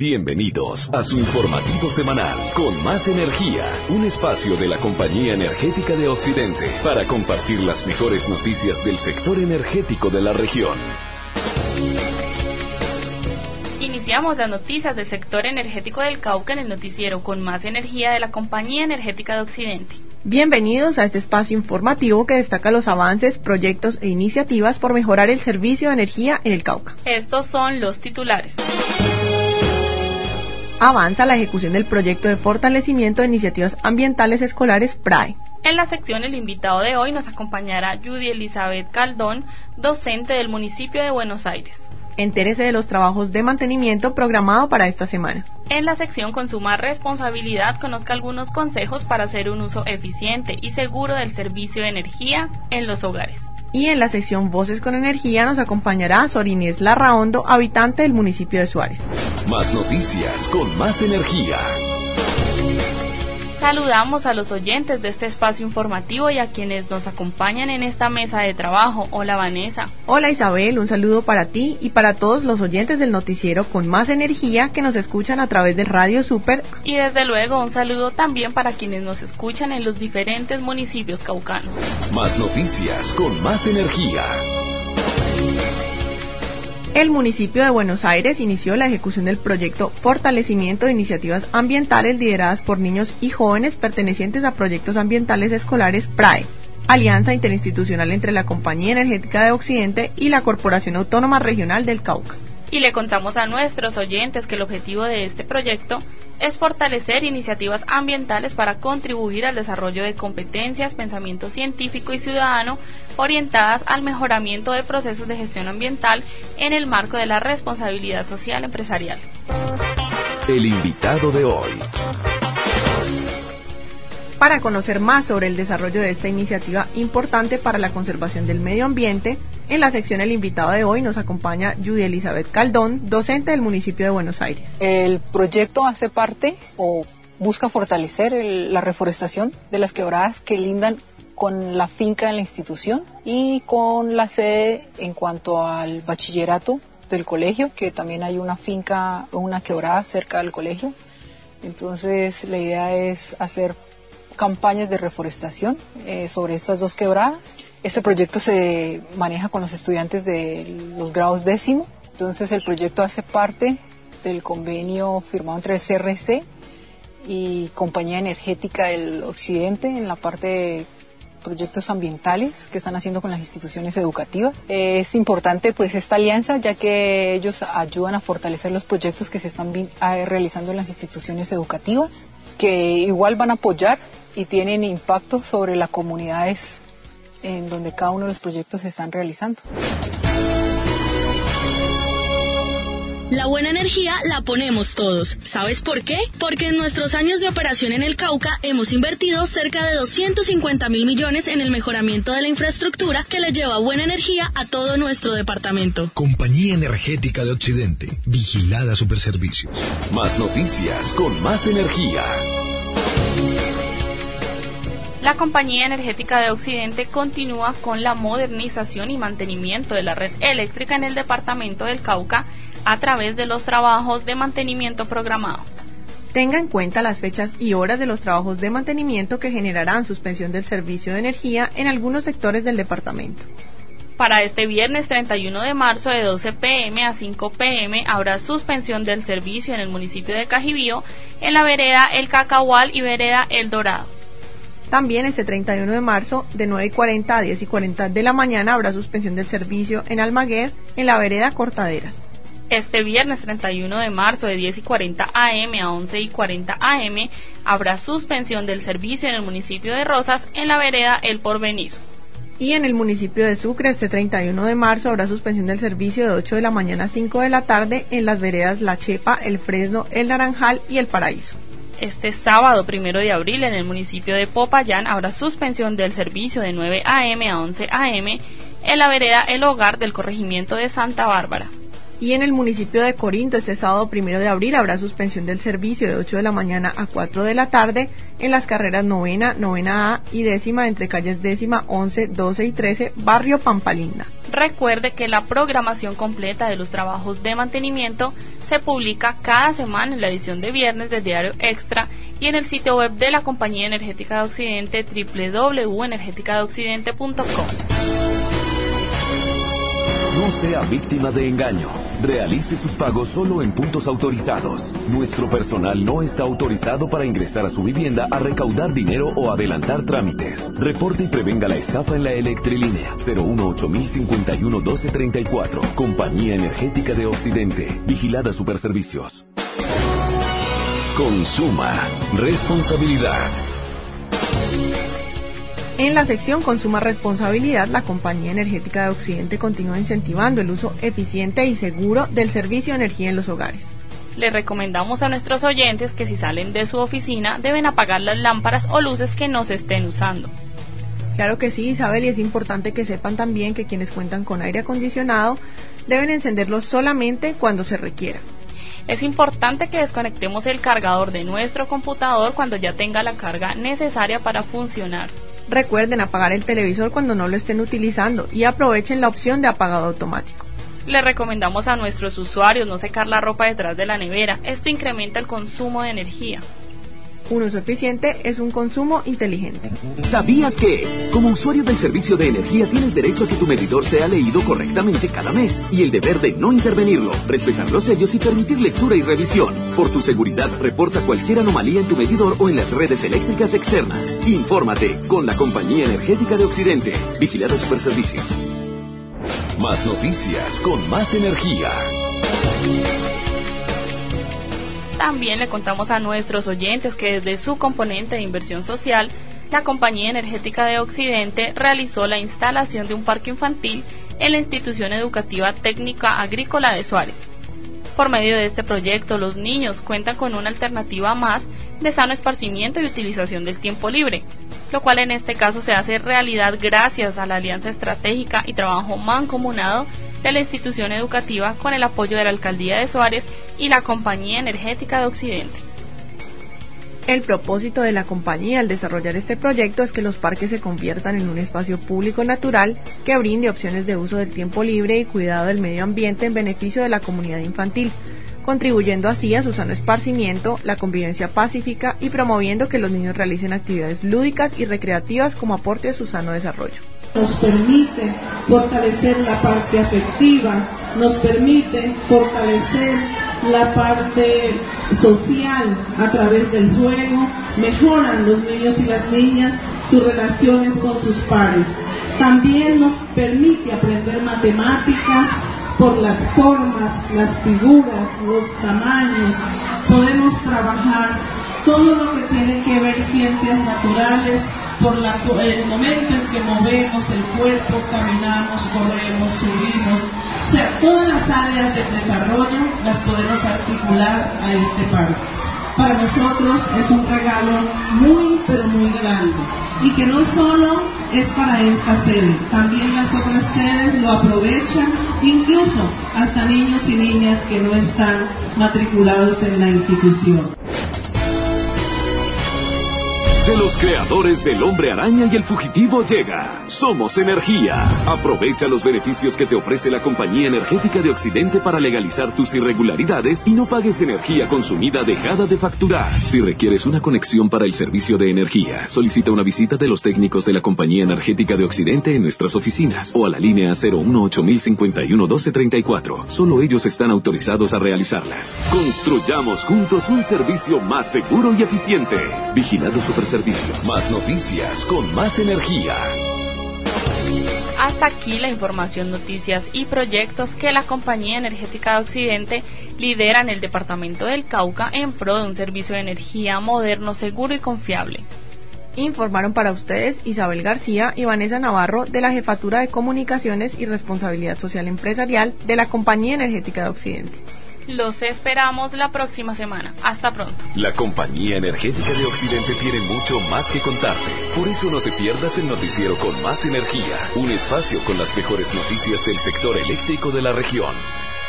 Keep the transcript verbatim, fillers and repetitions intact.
Bienvenidos a su informativo semanal con Más Energía, un espacio de la Compañía Energética de Occidente para compartir las mejores noticias del sector energético de la región. Iniciamos las noticias del sector energético del Cauca en el noticiero con Más Energía de la Compañía Energética de Occidente. Bienvenidos a este espacio informativo que destaca los avances, proyectos e iniciativas por mejorar el servicio de energía en el Cauca. Estos son los titulares. Avanza la ejecución del proyecto de fortalecimiento de iniciativas ambientales escolares P R A E. En la sección el invitado de hoy nos acompañará Judy Elizabeth Caldón, docente del municipio de Buenos Aires. Entérese de los trabajos de mantenimiento programado para esta semana. En la sección Consuma Responsabilidad conozca algunos consejos para hacer un uso eficiente y seguro del servicio de energía en los hogares. Y en la sección Voces con Energía nos acompañará Sor Inés Larraondo, habitante del municipio de Suárez. Más noticias con Más Energía. Saludamos a los oyentes de este espacio informativo y a quienes nos acompañan en esta mesa de trabajo. Hola Vanessa. Hola Isabel, un saludo para ti y para todos los oyentes del noticiero con Más Energía que nos escuchan a través de Radio Super. Y desde luego un saludo también para quienes nos escuchan en los diferentes municipios caucanos. Más noticias con Más Energía. El municipio de Buenos Aires inició la ejecución del proyecto Fortalecimiento de Iniciativas Ambientales lideradas por niños y jóvenes pertenecientes a proyectos ambientales escolares P R A E, alianza interinstitucional entre la Compañía Energética de Occidente y la Corporación Autónoma Regional del Cauca. Y le contamos a nuestros oyentes que el objetivo de este proyecto es fortalecer iniciativas ambientales para contribuir al desarrollo de competencias, pensamiento científico y ciudadano orientadas al mejoramiento de procesos de gestión ambiental en el marco de la responsabilidad social empresarial. El invitado de hoy. Para conocer más sobre el desarrollo de esta iniciativa importante para la conservación del medio ambiente, en la sección El invitado de hoy nos acompaña Judy Elizabeth Caldón, docente del municipio de Buenos Aires. El proyecto hace parte o busca fortalecer el, la reforestación de las quebradas que lindan con la finca de la institución y con la sede en cuanto al bachillerato del colegio, que también hay una finca o una quebrada cerca del colegio. Entonces la idea es hacer campañas de reforestación eh, sobre estas dos quebradas. Este proyecto se maneja con los estudiantes de los grados décimo. Entonces el proyecto hace parte del convenio firmado entre el C R C y Compañía Energética del Occidente en la parte de proyectos ambientales que están haciendo con las instituciones educativas. Eh, es importante pues esta alianza, ya que ellos ayudan a fortalecer los proyectos que se están vi- a, realizando en las instituciones educativas, que igual van a apoyar y tienen impacto sobre las comunidades en donde cada uno de los proyectos se están realizando. La buena energía la ponemos todos. ¿Sabes por qué? Porque en nuestros años de operación en el Cauca hemos invertido cerca de doscientos cincuenta mil millones en el mejoramiento de la infraestructura que le lleva buena energía a todo nuestro departamento. Compañía Energética de Occidente. Vigilada Superservicios. Más noticias con Más Energía. La Compañía Energética de Occidente continúa con la modernización y mantenimiento de la red eléctrica en el departamento del Cauca a través de los trabajos de mantenimiento programado. Tenga en cuenta las fechas y horas de los trabajos de mantenimiento que generarán suspensión del servicio de energía en algunos sectores del departamento. Para este viernes treinta y uno de marzo de doce pe eme a cinco pe eme habrá suspensión del servicio en el municipio de Cajibío, en la vereda El Cacahual y vereda El Dorado. También este treinta y uno de marzo, de nueve y cuarenta a diez y cuarenta de la mañana, habrá suspensión del servicio en Almaguer, en la vereda Cortaderas. Este viernes treinta y uno de marzo, de diez y cuarenta a eme a once y cuarenta a eme, habrá suspensión del servicio en el municipio de Rosas, en la vereda El Porvenir. Y en el municipio de Sucre, este treinta y uno de marzo, habrá suspensión del servicio de ocho de la mañana a cinco de la tarde en las veredas La Chepa, El Fresno, El Naranjal y El Paraíso. Este sábado primero de abril en el municipio de Popayán habrá suspensión del servicio de nueve a eme a once a eme en la vereda El Hogar del corregimiento de Santa Bárbara. Y en el municipio de Corinto, este sábado primero de abril, habrá suspensión del servicio de ocho de la mañana a cuatro de la tarde en las carreras novena, novena A y décima entre calles décima, once, doce y trece, barrio Pampalinda. Recuerde que la programación completa de los trabajos de mantenimiento se publica cada semana en la edición de viernes del Diario Extra y en el sitio web de la Compañía Energética de Occidente, doble u doble u doble u punto energética de occidente punto com. No sea víctima de engaño. Realice sus pagos solo en puntos autorizados. Nuestro personal no está autorizado para ingresar a su vivienda a recaudar dinero o adelantar trámites. Reporte y prevenga la estafa en la Electrilínea cero uno ocho mil cincuenta y uno doce treinta y cuatro. Compañía Energética de Occidente. Vigilada Superservicios. Consuma. Responsabilidad. En la sección Consuma Responsabilidad, la Compañía Energética de Occidente continúa incentivando el uso eficiente y seguro del servicio de energía en los hogares. Les recomendamos a nuestros oyentes que si salen de su oficina deben apagar las lámparas o luces que no se estén usando. Claro que sí, Isabel, y es importante que sepan también que quienes cuentan con aire acondicionado deben encenderlo solamente cuando se requiera. Es importante que desconectemos el cargador de nuestro computador cuando ya tenga la carga necesaria para funcionar. Recuerden apagar el televisor cuando no lo estén utilizando y aprovechen la opción de apagado automático. Les recomendamos a nuestros usuarios no secar la ropa detrás de la nevera. Esto incrementa el consumo de energía. Un uso eficiente es un consumo inteligente. ¿Sabías que, como usuario del servicio de energía, tienes derecho a que tu medidor sea leído correctamente cada mes y el deber de no intervenirlo, respetar los sellos y permitir lectura y revisión? Por tu seguridad, reporta cualquier anomalía en tu medidor o en las redes eléctricas externas. Infórmate con la Compañía Energética de Occidente. Vigilada Superservicios. Más noticias con más energía. También le contamos a nuestros oyentes que desde su componente de inversión social, la Compañía Energética de Occidente realizó la instalación de un parque infantil en la Institución Educativa Técnica Agrícola de Suárez. Por medio de este proyecto, los niños cuentan con una alternativa más de sano esparcimiento y utilización del tiempo libre, lo cual en este caso se hace realidad gracias a la alianza estratégica y trabajo mancomunado de la institución educativa con el apoyo de la Alcaldía de Suárez y la Compañía Energética de Occidente. El propósito de la compañía al desarrollar este proyecto es que los parques se conviertan en un espacio público natural que brinde opciones de uso del tiempo libre y cuidado del medio ambiente en beneficio de la comunidad infantil, contribuyendo así a su sano esparcimiento, la convivencia pacífica y promoviendo que los niños realicen actividades lúdicas y recreativas como aporte a su sano desarrollo. Nos permite fortalecer la parte afectiva, nos permite fortalecer la parte social a través del juego, mejoran los niños y las niñas sus relaciones con sus pares. También nos permite aprender matemáticas por las formas, las figuras, los tamaños. Podemos trabajar todo lo que tiene que ver ciencias naturales por la, el momento en que movemos el cuerpo, caminamos, corremos, subimos. O sea, todas las áreas del desarrollo las podemos articular a este parque. Para nosotros es un regalo muy, pero muy grande. Y que no solo es para esta sede, también las otras sedes lo aprovechan, incluso hasta niños y niñas que no están matriculados en la institución. De los creadores del Hombre Araña y el Fugitivo llega Somos Energía. Aprovecha los beneficios que te ofrece la Compañía Energética de Occidente para legalizar tus irregularidades y no pagues energía consumida dejada de facturar. Si requieres una conexión para el servicio de energía, solicita una visita de los técnicos de la Compañía Energética de Occidente en nuestras oficinas o a la línea cero uno ocho mil cincuenta y uno doce treinta y cuatro. Solo ellos están autorizados a realizarlas. Construyamos juntos un servicio más seguro y eficiente. Vigilado Superservicios. Más noticias con más energía. Hasta aquí la información, noticias y proyectos que la Compañía Energética de Occidente lidera en el departamento del Cauca en pro de un servicio de energía moderno, seguro y confiable. Informaron para ustedes Isabel García y Vanessa Navarro de la Jefatura de Comunicaciones y Responsabilidad Social Empresarial de la Compañía Energética de Occidente. Los esperamos la próxima semana. Hasta pronto. La Compañía Energética de Occidente tiene mucho más que contarte. Por eso no te pierdas el noticiero con más energía. Un espacio con las mejores noticias del sector eléctrico de la región.